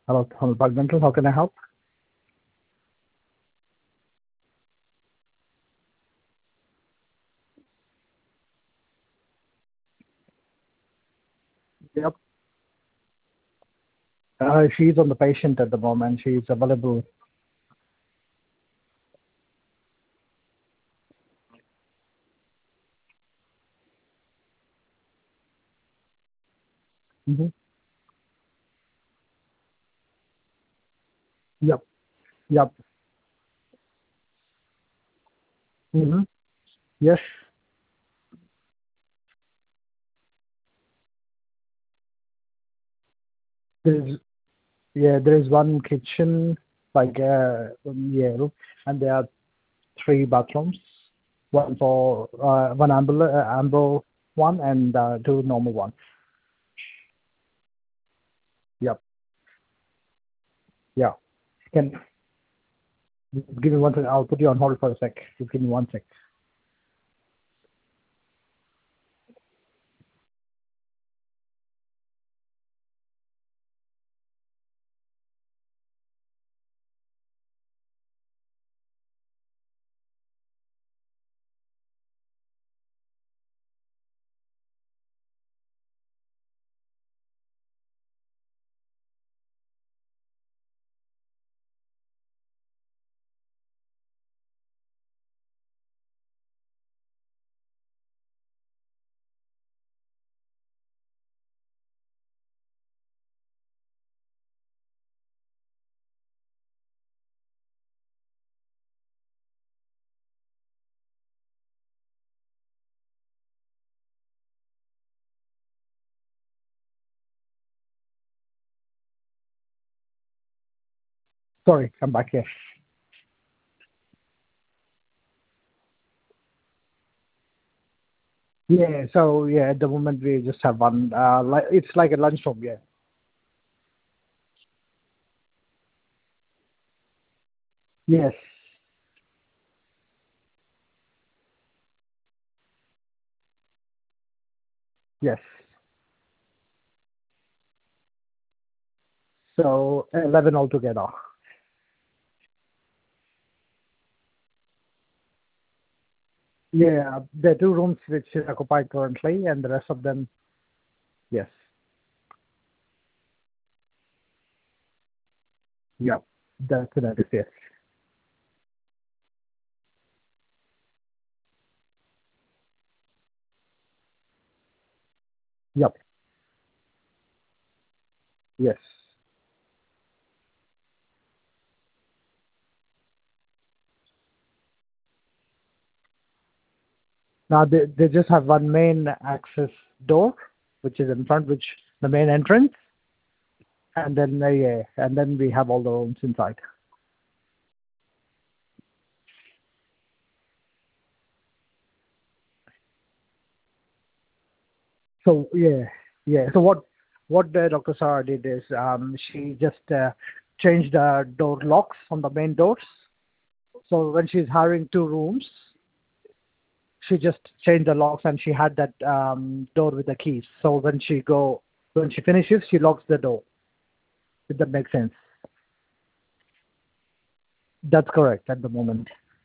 Hello, Park Dental. How can I help? Yep. She's on the patient at the moment. She's available. Mm-hmm. Yep. Yep. Mm-hmm. Yes. There's there is one kitchen, like and there are three bathrooms. One for one amber one and two normal ones. Yep. Yeah. Can give me one second. I'll put you on hold for a sec. Just give me one sec. Sorry, I'm back here. Yeah. So at the moment we just have one. It's like a lunchroom. Yeah. Yes. Yes. So 11 altogether. Yeah, there are two rooms which is occupied currently, and the rest of them, yes. Yep. That is yes. Yep. Yes. Now they just have one main access door, which is in front, which the main entrance, and then and then we have all the rooms inside. So So what Dr. Sarah did is she just changed the door locks on the main doors. So when she's hiring two rooms, she just changed the locks and she had that door with the keys. So when she finishes, she locks the door. If that makes sense. That's correct at the moment.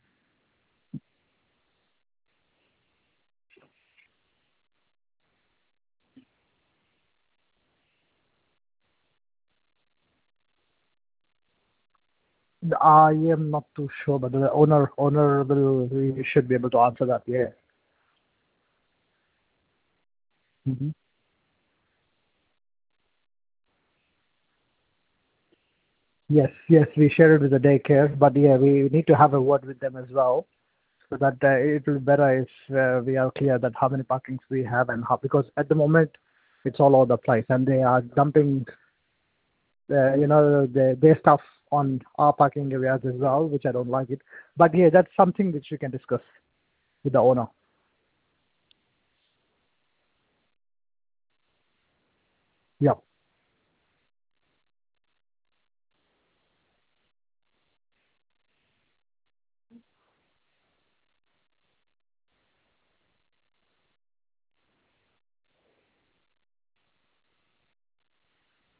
I am not too sure, but the owner will he should be able to answer that. Yeah. hmm Yes, we share it with the daycare, but yeah, we need to have a word with them as well, so that it will be better if we are clear that how many parkings we have and how, because at the moment it's all over the place and they are dumping their stuff on our parking areas as well, which I don't like it. But yeah, that's something which we can discuss with the owner. Yeah.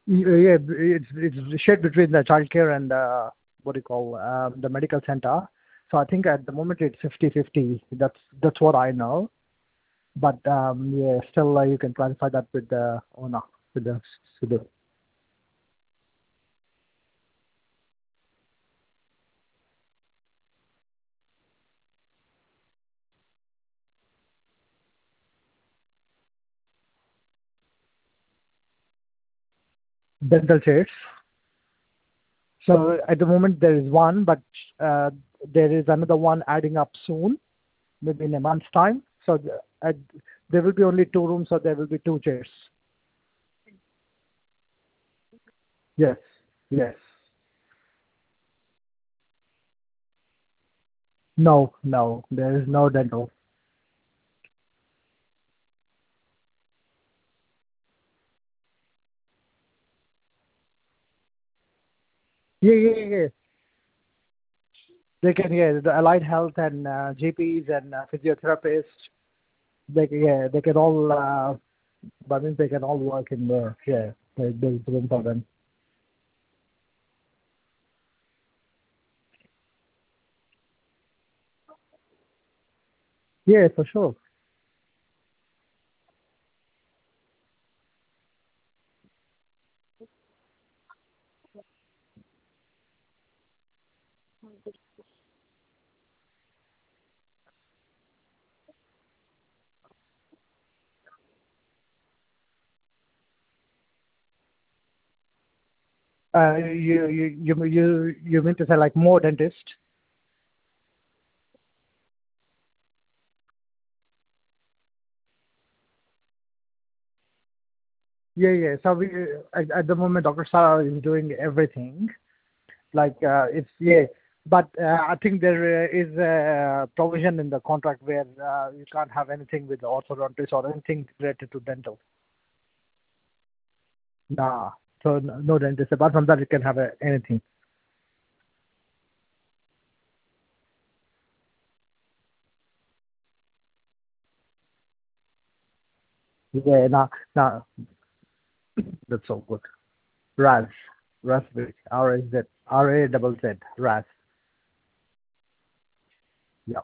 Yeah, it's shared between the childcare and what do you call the medical center. So I think at the moment it's 50-50. That's what I know. But yeah, still you can clarify that with the owner, with the dental chairs. So at the moment there is one, but uh, there is another one adding up soon, maybe in a month's time. So there will be only two rooms, so there will be two chairs. Yes, yes. No, no, there is no dental. Yeah, yeah, yeah, yeah. They can, yeah, the allied health and GPs and physiotherapists. Yeah, they can all. I mean, they can all work in there. Yeah, there's room for them. Yeah, for sure. You mean to say like more dentist? Yeah, yeah. So at the moment, Dr. Sarah is doing everything. Like it's yeah, but I think there is a provision in the contract where you can't have anything with the orthodontist or anything related to dental. Nah, so no dentist. Apart from that, you can have anything. Yeah, nah, nah. That's so good. Raz, raspberry. R-A-Z, R-A-Z-Z, Raz. Yeah,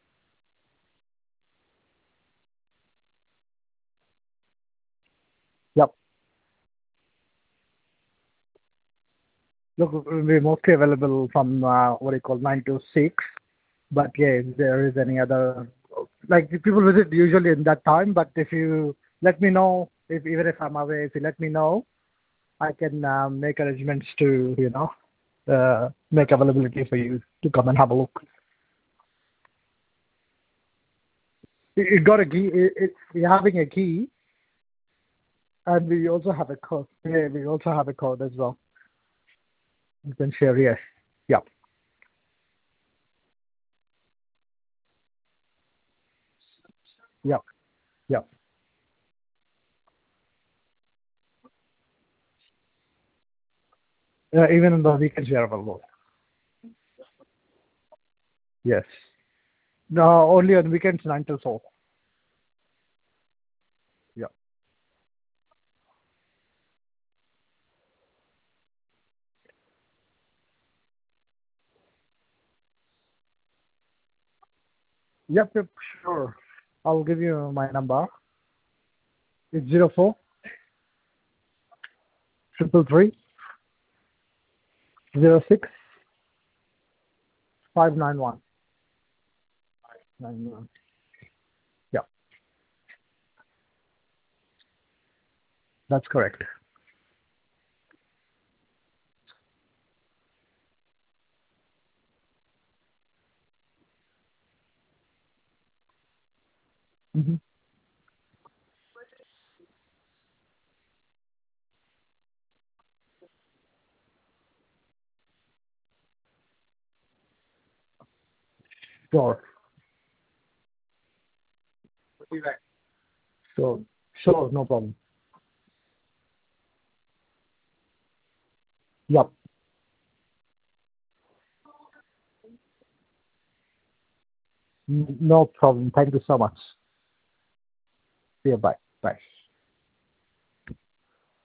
yep. Look, we're mostly available from what do you call 9 to 6. But yeah, if there is any other, like the people visit usually in that time. But if you let me know, if even if I'm away, if you let me know, I can make arrangements to make availability for you to come and have a look. You got a key. We're having a key, and we also have a code. Yeah, we also have a code as well. You can share. Yes. Yep. Yep. Yep. Even on the weekends, we are available. Yes. No, only on weekends, 9 till 4. Yep. Yep. Yep. Sure. I'll give you my number. It's 04 333 06 591. Yeah, that's correct. Mm-hmm. Sure. Sure. Sure. No problem. Yep. No problem. Thank you so much. See you. Bye. Bye.